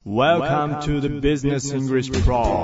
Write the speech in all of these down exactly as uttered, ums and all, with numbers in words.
Welcome to the Business English Pro。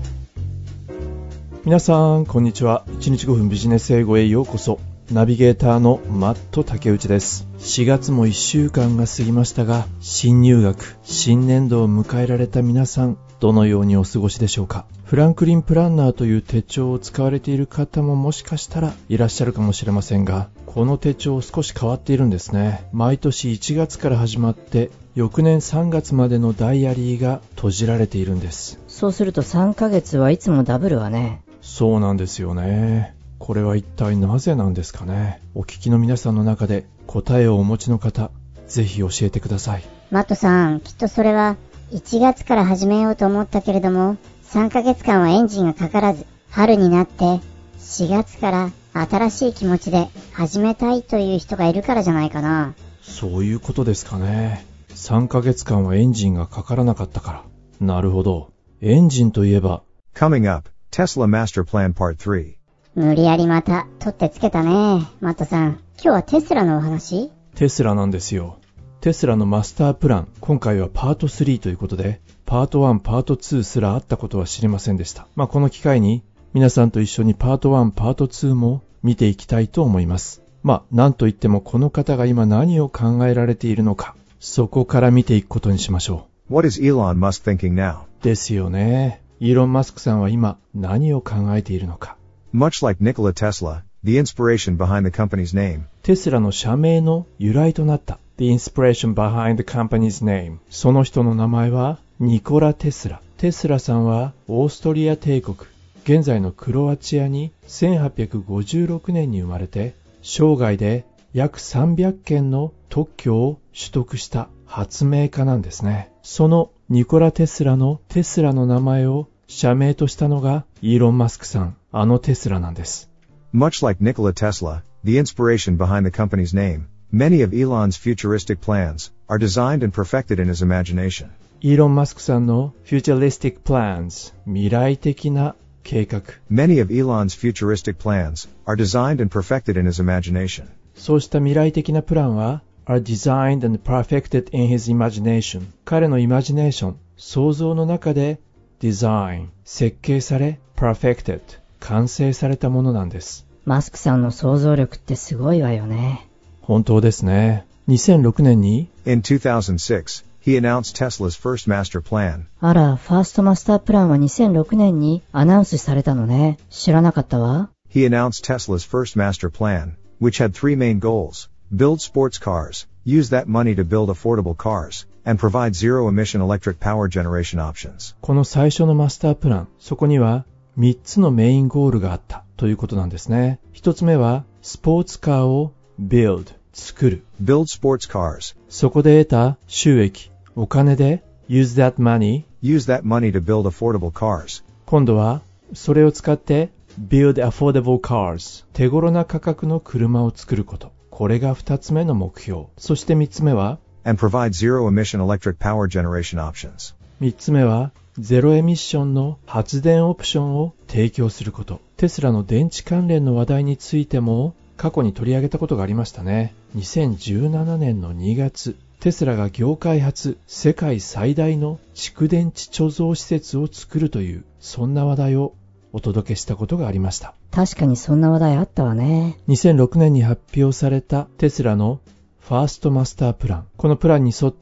皆さんこんにちは。いちにちごふんビジネス英語へようこそ。ナビゲーターのマット竹内です。しがつもいっしゅうかんが過ぎましたが、新入学新年度を迎えられた皆さん、どのようにお過ごしでしょうか。フランクリンプランナーという手帳を使われている方ももしかしたらいらっしゃるかもしれませんが、この手帳少し変わっているんですね。毎年いちがつから始まって翌年さんがつまでのダイアリーが閉じられているんです。 そうするとさんかげつはいつもダブルはね。 そうなんですよね。これは一体なぜなんですかね。お聞きの皆さんの中で答えをお持ちの方、ぜひ教えてください。 マットさん、きっとそれはいちがつから始めようと思ったけれども、さんかげつかんはエンジンがかからず、春になってしがつから新しい気持ちで始めたいという人がいるからじゃないかな。 そういうことですかね。さんかげつかんはエンジンがかからなかったから。なるほど。エンジンといえば Coming up, Tesla Master Plan Part スリー。 無理やりまた取ってつけたね。マットさん、今日はテスラのお話？ テスラなんですよ。テスラのマスタープラン、今回はパートスリーということで、パートワン、パートツーすらあったことは知りませんでした。まあこの機会に皆さんと一緒にパートワン、パートツーも見ていきたいと思います。まあなんといってもこの方が今何を考えられているのか、そこから見ていくことにしましょう。What is Elon Musk thinking now? ですよね。イーロン・マスクさんは今何を考えているのか。 Much like Nikola Tesla, the inspiration behind the company's name. テスラの社名の由来となった The inspiration behind the company's name。 その人の名前はニコラ・テスラ。テスラさんはオーストリア帝国、現在のクロアチアにせんはっぴゃくごじゅうろくねんに生まれて、生涯で約さんびゃっけんの特許を取得した発明家なんですね。そのニコラ・テスラのテスラの名前を社名としたのがイーロン・マスクさん、あのテスラなんです。 Much like Nikola Tesla, the inspiration behind the company's name, many of Elon's futuristic plans are designed and perfected in his imagination. イーロン・マスクさんの futuristic plans、未来的な計画。 Many of Elon's futuristic plans are designed and perfected in his imagination. そうした未来的なプランは are designed and perfected in his imagination。彼のイマジネーション、想像の中でdesign、設計され perfected、完成されたものなんです。 マスクさんの想像力ってすごいわよね。 本当ですね。にせんろくねんに In two thousand six, he announced Tesla's first master plan. あら、ファーストマスタープランはにせんろくねんにアナウンスされたのね。知らなかったわ。 He announced Tesla's first master plan, which had three main goals: build sports cars, use that money to build affordable cars, and provide zero-emission electric power generation options. この最初のマスタープラン、そこにはみっつのメインゴールがあったということなんですね。一つ目はスポーツカーを build、作る。 build sports cars。 そこで得た収益、お金で use that money、 use that money to build affordable cars。 今度はそれを使って build affordable cars、手頃な価格の車を作ること。これが二つ目の目標。そして三つ目は and provide zero-emission electric power generation options。 三つ目はゼロエミッションの発電オプションを提供すること。テスラの電池関連の話題についても過去に取り上げたことがありましたね。にせんじゅうななねんのにがつ、テスラが業界初世界最大の蓄電池貯蔵施設を作るという、そんな話題をお届けしたことがありました。 確かにそんな話題あったわね。 にせんろくねんに発表されたテスラのファーストマスタープラン。このプランに沿って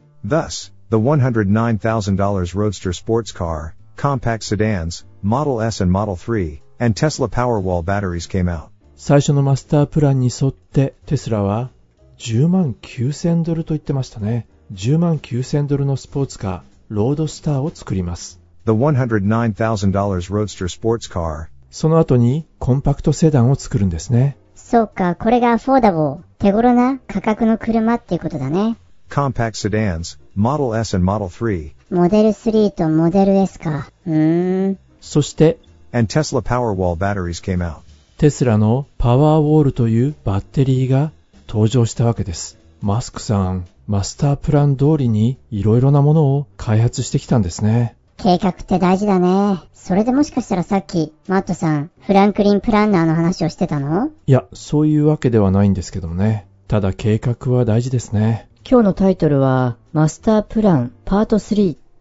Thus, the one hundred nine thousand dollars Roadster sports car, compact sedans, Model S and Model スリー, and Tesla Powerwall batteries came out. 最初のマスタープランに沿ってテスラはじゅうまんきゅうせんドルと言ってましたね。じゅうまんきゅうせんドルのスポーツカー、ロードスターを作ります。 The one hundred nine thousand dollars Roadster sports car。 その後にコンパクトセダンを作るんですね。 そうか、これがアフォーダブル、手頃な価格の車っていうことだね。 Compact sedans, Model S and Model スリー。 モデルスリーとモデル S か。うーん。 そして、 and Tesla Powerwall batteries came out。 テスラのパワーウォールというバッテリーが登場したわけです。マスクさん、マスタープラン通りにいろいろなものを開発してきたんですね。 計画って大事だね。それでもしかしたらさっき、マットさん、フランクリンプランナーの話をしてたの？ いや、そういうわけではないんですけどもね。ただ計画は大事ですね。 今日のタイトルはマスタープランパートスリー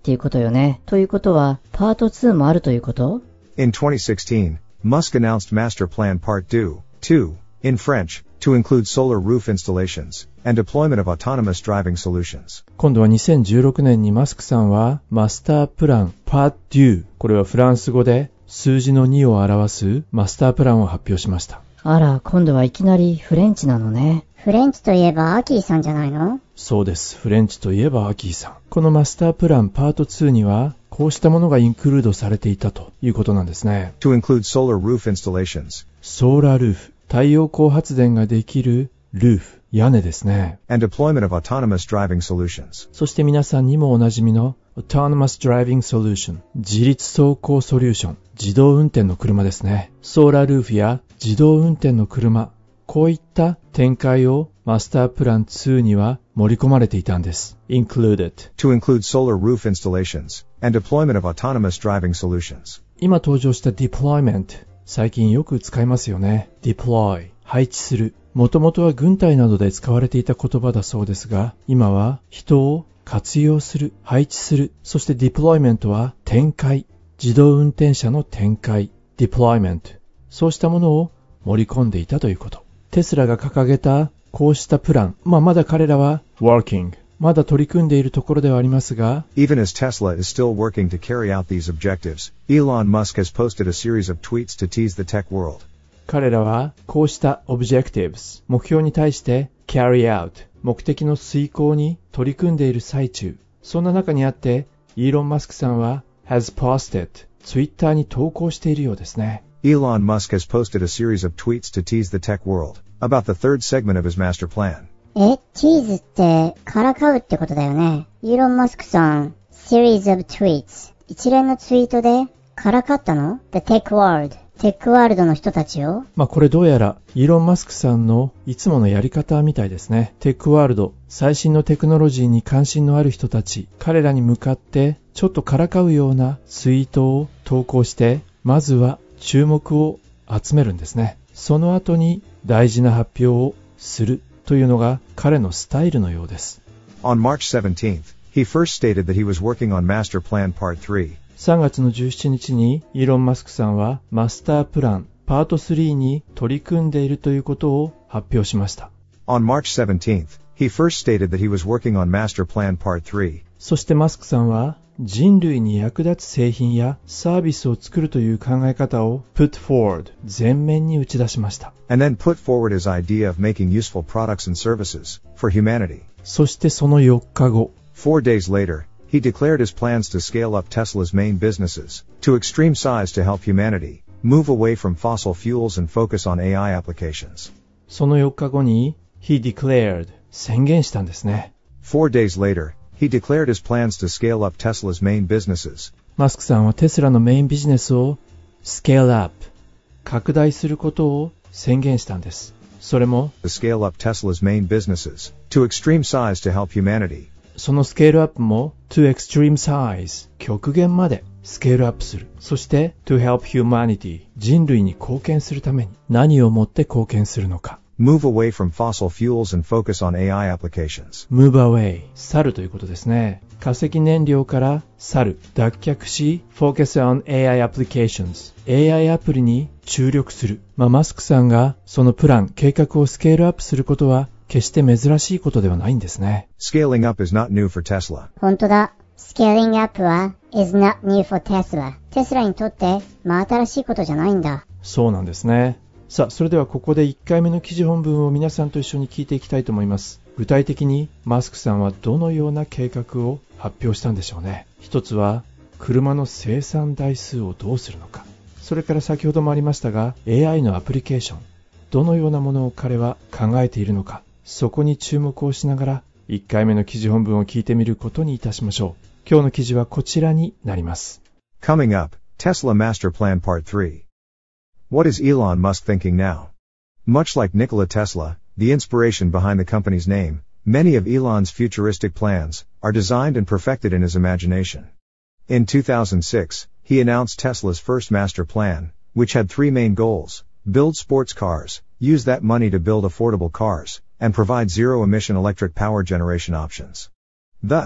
っていうことよね。ということは、パートツーもあるということ？ In twenty sixteen, Musk announced Master Plan Part two, in French, to include solar roof installations and deployment of autonomous driving solutions. 今度はにせんじゅうろくねんにマスクさんはマスタープラン パートツー、これはフランス語で数字のにを表すマスタープランを発表しました。 あら、今度はいきなりフレンチなのね。 フレンチといえばアキーさんじゃないの？ そうです。フレンチといえばアキーさん。このマスタープランパートツーにはこうしたものがインクルードされていたということなんですね。 To include solar roof installations. ソーラールーフ、太陽光発電ができるルーフ、屋根ですね。 And deployment of autonomous driving solutions. そして皆さんにもおなじみの Autonomous Driving Solution、自律走行ソリューション、自動運転の車ですね。ソーラールーフや自動運転の車、こういった展開をマスタープランツーには盛り込まれていたんです。included to include solar roof installations and deployment of autonomous driving solutions. 今登場した deployment、最近よく使いますよね。deploy、配置する。もともとは軍隊などで使われていた言葉だそうですが、今は人を活用する、配置する。そして deployment は展開、自動運転車の展開、deployment。そうしたものを盛り込んでいたということ。テスラが掲げたこうしたプラン、まあまだ彼らは working、まだ取り組んでいるところではありますが、 Even as Tesla is still working to carry out these objectives, Elon Musk has posted a series of tweets to tease the tech world. 彼らはこうした objectives、目標に対して carry out、目的の遂行に取り組んでいる最中。そんな中にあって、イーロン・マスクさんは has posted、ツイッターに投稿しているようですね。 Elon Musk has posted a series of tweets to tease the tech world about the third segment of his master plan. え、チーズってからかうってことだよね。イーロン・マスクさん、series of tweets。一連のツイートでからかったの？ The tech world。テックワールドの人たちを。 まあこれどうやらイーロン・マスクさんのいつものやり方みたいですね。テックワールド、最新のテクノロジーに関心のある人たち、彼らに向かってちょっとからかうようなツイートを投稿して、まずは注目を集めるんですね。その後に大事な発表をするというのが彼のスタイルのようです。 On March seventeenth, he first stated that he was working on Master Plan Part three. さんがつのじゅうしちにちにイーロン・マスクさんはマスタープランパートスリーに取り組んでいるということを発表しました。 On March seventeenth, he first stated that he was working on Master Plan Part three. そしてマスクさんは人類に役立つ製品やサービスを作るという考え方を put forward 前面に打ち出しました。 And then put forward his idea of making useful products and services for humanity. そしてそのよっかご、 Four days later, he declared his plans to scale up Tesla's main businesses to extreme size to help humanity move away from fossil fuels and focus onエーアイ applications. そのよっかごに he declared 宣言したんですね。 Four days later, he declared his plans to scale up Tesla's main businesses. マスクさんはテスラのメインビジネスを scale up 拡大することを宣言したんです。それも To scale up Tesla's main businesses to extreme size to help humanity. そのスケールアップも to extreme size 極限までスケールアップする。そして to help humanity 人類に貢献するために何をもって貢献するのか。 Move away from fossil fuels and focus onエーアイ applications. move away 去るということですね。化石燃料から去る、脱却し focus on エーアイ applications エーアイ アプリに注力する。まあ、マスクさんがそのプラン、計画をスケールアップすることは決して珍しいことではないんですね。 Scaling up is not new for Tesla. 本当だ。Scaling up は is not new for Tesla。テスラにとって真新しいことじゃないんだ。 そうなんですね。さあ、それではここでいっかいめの記事本文を皆さんと一緒に聞いていきたいと思います。具体的にマスクさんはどのような計画を発表したんでしょうね。一つは車の生産台数をどうするのか。それから先ほどもありましたが エーアイ のアプリケーション。どのようなものを彼は考えているのか。そこに注目をしながらいっかいめの記事本文を聞いてみることにいたしましょう。今日の記事はこちらになります。 Coming up, Tesla Master Plan Part three. What is Elon Musk thinking now? Much like Nikola Tesla, the inspiration behind the company's name, many of Elon's futuristic plans are designed and perfected in his imagination. In two thousand six, he announced Tesla's first master plan, which had three main goals: build sports cars, use that money to build affordable cars, and provide zero-emission electric power generation options. Thus,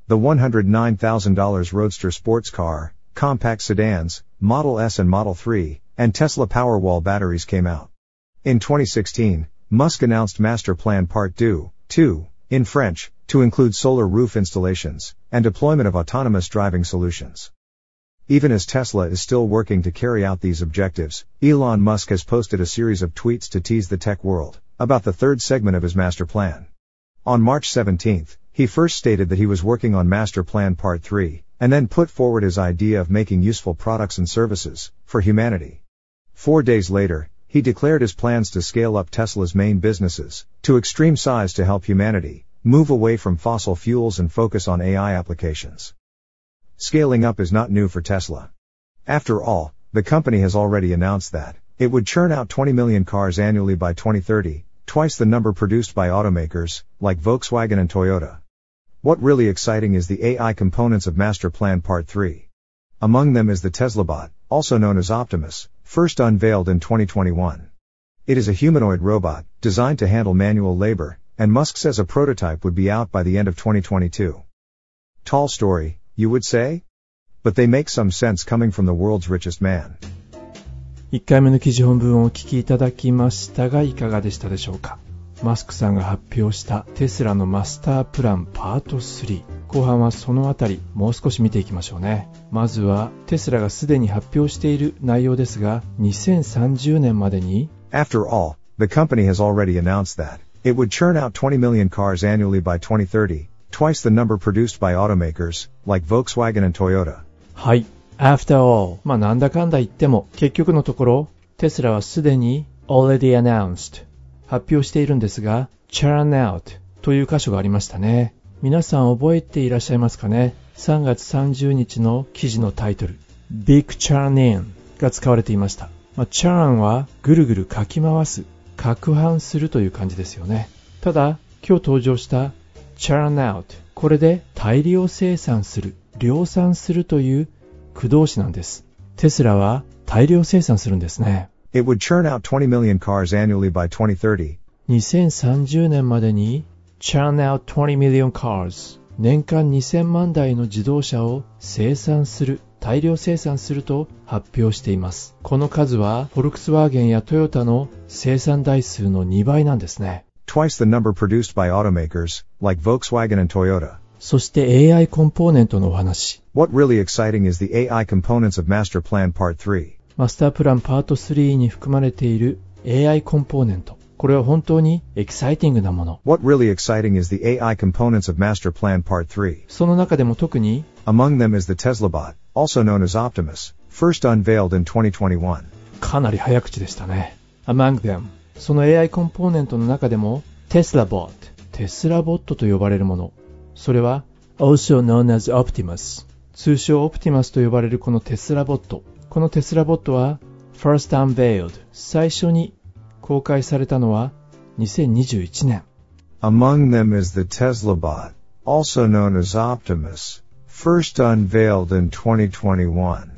the one hundred nine thousand dollars Roadster sports car, compact sedans, Model S and Model three, and Tesla Powerwall batteries came out. In twenty sixteen, Musk announced Master Plan Part two, two, in French, to include solar roof installations, and deployment of autonomous driving solutions. Even as Tesla is still working to carry out these objectives, Elon Musk has posted a series of tweets to tease the tech world about the third segment of his master plan. On March seventeenth, he first stated that he was working on Master Plan Part three, and then put forward his idea of making useful products and services for humanity. Four days later, he declared his plans to scale up Tesla's main businesses to extreme size to help humanity move away from fossil fuels and focus on A I applications. Scaling up is not new for Tesla. After all, the company has already announced that it would churn out twenty million cars annually by twenty thirty, twice the number produced by automakers like Volkswagen and Toyota. What really exciting is the A I components of Master Plan Part three. Among them is the TeslaBot, also known as Optimus, first unveiled in twenty twenty-one. It is a humanoid robot, designed to handle manual labor, and Musk says a prototype would be out by the end of twenty twenty-two. Tall story, you would say? But they make some sense coming from the world's richest man. いっかいめの記事本文をお聞きいただきましたがいかがでしたでしょうか。マスクさんが発表したテスラのマスタープランパートスリー。後半はそのあたりもう少し見ていきましょうね。まずはテスラがすでに発表している内容ですが、にせんさんじゅうねんまでに After all, the company has already announced that it would churn out twenty million cars annually by twenty thirty, twice the number produced by automakers like Volkswagen and Toyota. はい。After all, まあなんだかんだ言っても結局のところテスラはすでに already announced 発表しているんですが churn out という箇所がありましたね。皆さん覚えていらっしゃいますかね。さんがつさんじゅうにちの記事のタイトル Big Churn In が使われていました。まあ、churn はぐるぐるかき回す、攪拌するという感じですよね。ただ今日登場した churn out これで大量生産する、量産するという駆動詞なんです。テスラは大量生産するんですね。 It would churn out twenty million cars annually by twenty thirty. にせんさんじゅうねんまでに churn out twenty million cars 年間にせんまんだいの自動車を生産する、大量生産すると発表しています。この数はフォルクスワーゲンやトヨタの生産台数のにばいなんですね。 Twice the number produced by automakers like Volkswagen and Toyota. そして エーアイ コンポーネントのお話。 What really exciting is the A I components of Master Plan Part three. マスタープランパートスリーに含まれている エーアイ コンポーネント。これは本当にエキサイティングなもの。 What really exciting is the A I components of Master Plan Part three. その中でも特に Among them is the TeslaBot, also known as Optimus, first unveiled in twenty twenty-one. かなり早口でしたね。Among them その エーアイ コンポーネントの中でも TeslaBot テスラボットと呼ばれるもの。それは also known as Optimus 通称 Optimus と呼ばれるこのテスラボット。このテスラボットは first unveiled 最初に公開されたのはにせんにじゅういちねん。 Among them is the TeslaBot, also known as Optimus, first unveiled in twenty twenty-one.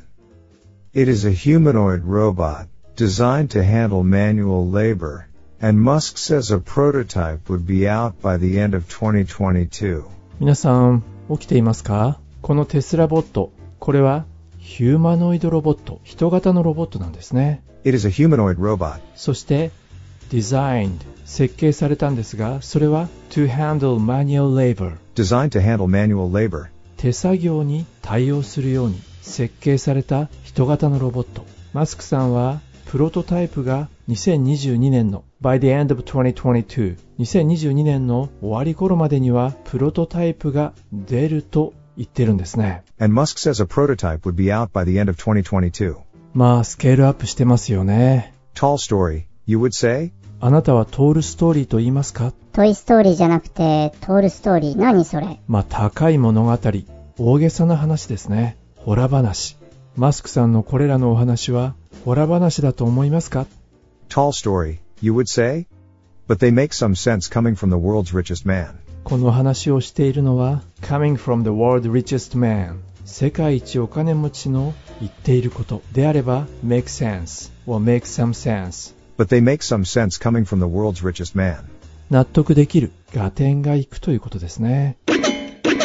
It is a humanoid robot designed to handle manual labor, and Musk says a prototype would be out by the end of twenty twenty-two. 皆さん起きていますか？このテスラボット、これはヒューマノイドロボット、人型のロボットなんですね。 It is a humanoid robot. そして designed 設計されたんですが、それは to handle manual labor Designed to handle manual labor. 手作業に対応するように設計された人型のロボット。マスクさんはプロトタイプがにせんにじゅうにねんの by the end of twenty twenty-two にせんにじゅうにねんの終わり頃までにはプロトタイプが出ると言ってるんですね。 And Musk says a prototype would be out by the end of twenty twenty-two. まあスケールアップしてますよね。 Tall story, you would say? あなたはトールストーリーと言いますか？ トイストーリーじゃなくてトールストーリー。何それ？ まあ高い物語、大げさな話ですね。ホラ話。マスクさんのこれらのお話はホラ話だと思いますか？ Tall story, you would say? But they make some sense coming from the world's richest man. この話をしているのは coming from the world's richest man 世界一お金持ちの言っていることであれば make sense or make some sense But they make some sense coming from the world's richest man. 納得できる、合点がいくということですね。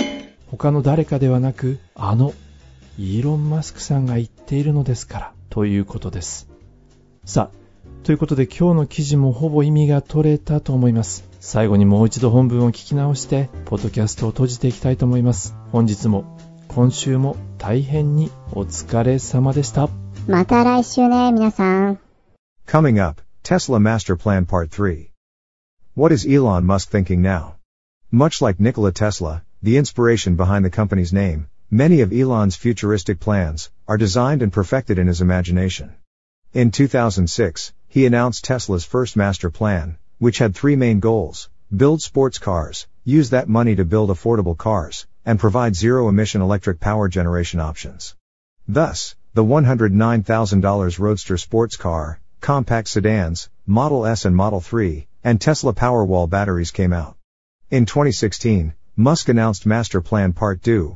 他の誰かではなく、あのイーロン・マスクさんが言っているのですからということです。さあ、ということで今日の記事もほぼ意味が取れたと思います。最後にもう一度本文を聞き直してポッドキャストを閉じていきたいと思います。本日も今週も大変にお疲れ様でした。 また来週ね、皆さん。 Coming up, Tesla Master Plan Part three. What is Elon Musk thinking now? Much like Nikola Tesla, the inspiration behind the company's name, many of Elon's futuristic plans are designed and perfected in his imagination. In two thousand six, he announced Tesla's first master plan, which had three main goals: build sports cars, use that money to build affordable cars, and provide zero-emission electric power generation options. Thus, the one hundred nine thousand dollars Roadster sports car, compact sedans, Model S and Model three, and Tesla Powerwall batteries came out. In twenty sixteen, Musk announced Master Plan Part two,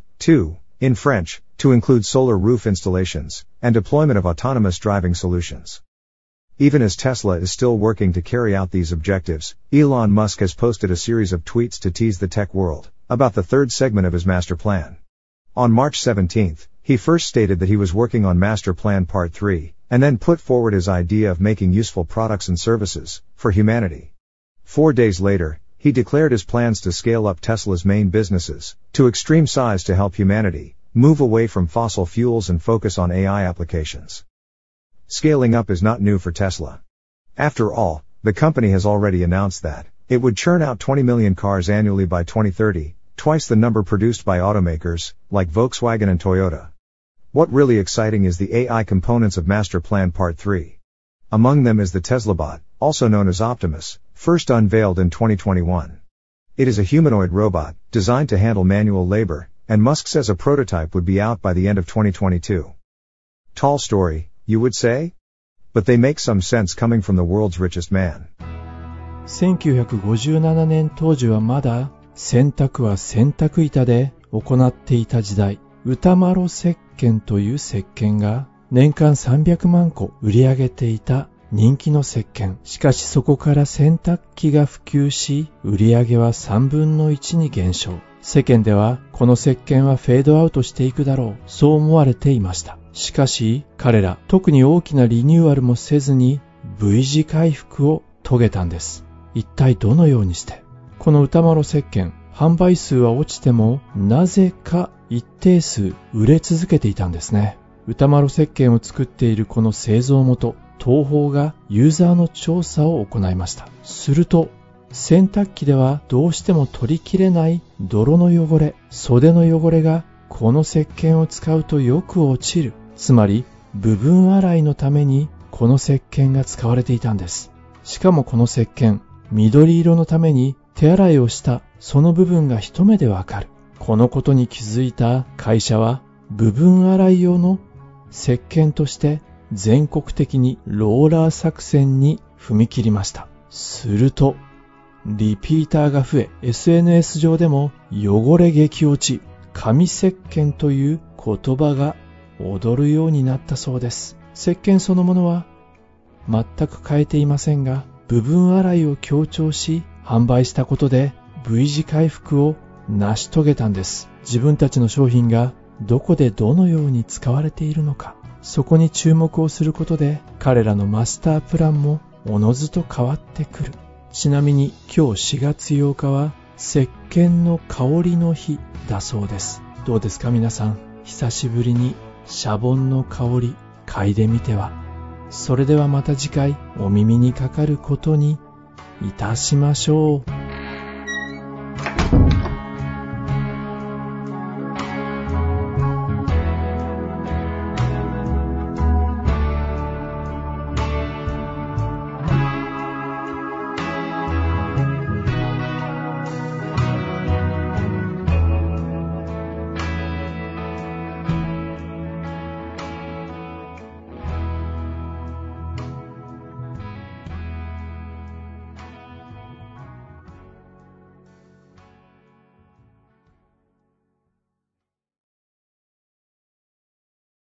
in French, to include solar roof installations and deployment of autonomous driving solutions. Even as Tesla is still working to carry out these objectives, Elon Musk has posted a series of tweets to tease the tech world about the third segment of his master plan. On March seventeenth, he first stated that he was working on Master Plan Part three, and then put forward his idea of making useful products and services for humanity. Four days later, he declared his plans to scale up Tesla's main businesses to extreme size to help humanity move away from fossil fuels and focus on A I applications. Scaling up is not new for Tesla. After all, the company has already announced that it would churn out twenty million cars annually by twenty thirty, twice the number produced by automakers like Volkswagen and Toyota. What really exciting is the A I components of Master Plan Part three. Among them is the TeslaBot, also known as Optimus, first unveiled in twenty twenty-one. It is a humanoid robot, designed to handle manual labor, and Musk says a prototype would be out by the end of twenty twenty-two. Tall story, you would say? But they make some sense coming from the world's richest man. せんきゅうひゃくごじゅうななねん当時はまだ洗濯は洗濯板で行っていた時代、歌麿石鹸という石鹸が年間さんびゃくまんこ売り上げていた人気の石鹸。しかしそこから洗濯機が普及し、売り上げはさんぶんのいちに減少。世間ではこの石鹸はフェードアウトしていくだろう、そう思われていました。しかし彼ら特に大きなリニューアルもせずに V 字回復を遂げたんです。一体どのようにして？この歌麿石鹸、販売数は落ちてもなぜか一定数売れ続けていたんですね。歌麿石鹸を作っているこの製造元、東宝がユーザーの調査を行いました。すると洗濯機ではどうしても取りきれない泥の汚れ、袖の汚れがこの石鹸を使うとよく落ちる。つまり部分洗いのためにこの石鹸が使われていたんです。しかもこの石鹸、緑色のために手洗いをしたその部分が一目でわかる。このことに気づいた会社は部分洗い用の石鹸として全国的にローラー作戦に踏み切りました。するとリピーターが増え、 エスエヌエス 上でも汚れ激落ち、紙石鹸という言葉が踊るようになったそうです。石鹸そのものは全く変えていませんが、部分洗いを強調し販売したことで V 字回復を成し遂げたんです。自分たちの商品がどこでどのように使われているのか、そこに注目をすることで彼らのマスタープランもおのずと変わってくる。ちなみに今日しがつようかは石鹸の香りの日だそうです。どうですか皆さん、久しぶりにシャボンの香り嗅いでみては。それではまた次回お耳にかかることにいたしましょう。